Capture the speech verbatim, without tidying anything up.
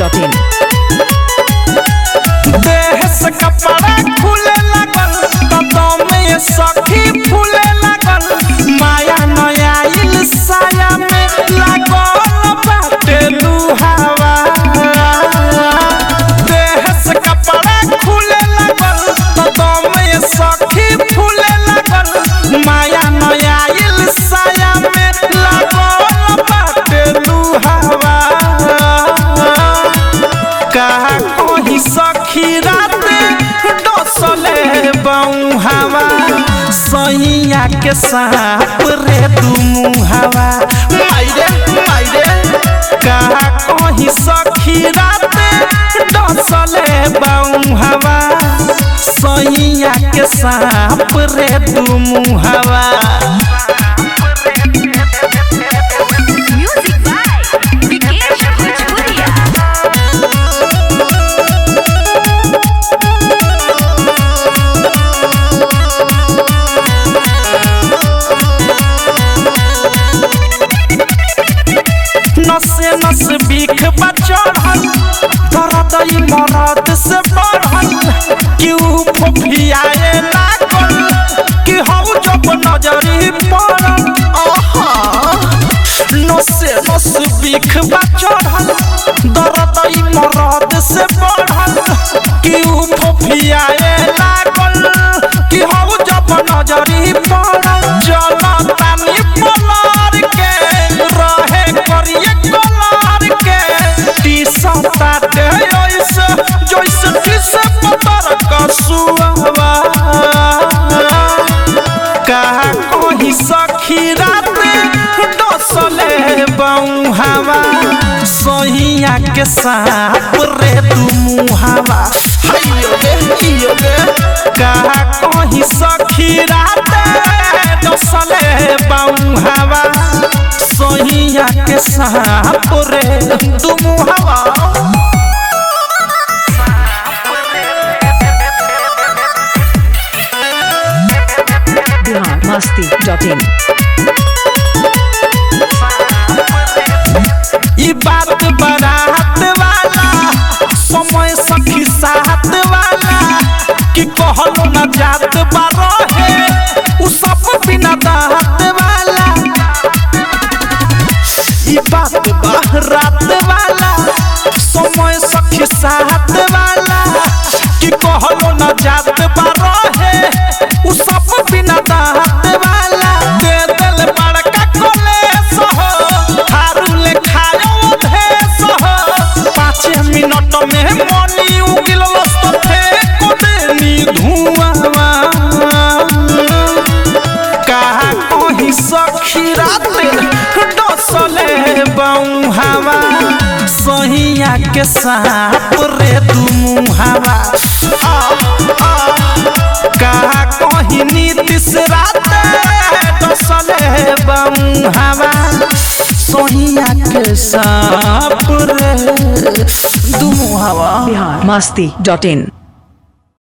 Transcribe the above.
Dot in. देह से कपड़ा खुले लागल तो में सखी फूले लागल माया नया इल साया में लागल बाटे लुहावा। देह से कपड़ा खुले लागल तो में सखी फूले लागल माया नया इल साया में लागल बाटे लुहावा। कहा कोई सखी रात डसले बउहावा सैया के सांप रे दुमुहावा। मायरे मायरे कहा कोई सखी रात डसले बउहावा सैया के सांप रे दुमुहावा। नसे नस बीख बचढ़ल दर्द ई मरद से बढ़ल क्यों फोफियाए लागल कि हऊ जब नजरी पड़ल। नसे नस बीख बचढ़ल दर्द ई मरद से बढ़ल क्यों फोफियाए लागल कि हऊ जब नजरी पड़ल। चला तानी पलार के रहे करिए कलार के टीसा ताटे ओइसे जैसे टीसे पतर कसुआवा। कहा कोई सखी रात डसले बउहावा सैया के सांप रे दुमुहावा। हायो गे हियो गे कहा कोई सखी रात डसले बउहावा सैया के सांप रे दुमुहावा। बिहार मस्ती डॉट इन। ई बात बारात वाला समय सखी साथ वाला कि कहलो न जात बारहे उ सब बिना दात वाला। ई बात बारात वाला समय सखी साथ वाला कि कहलो न जात बारहे उ सब बिना दात वाला। दे दिल बड़का कलेस हो थारू ले खायो भेस हो पाँच मिनट में मनी उगिल थे को देनी धुआवा। कहा कोई सखी रात डसले बउहावा सैया के सांप रे दुमुहावा। कहा कोई नीतिश रात डसले बउहावा सैया के सांप रे दुमुहावा। बिहार मस्ती डॉट इन।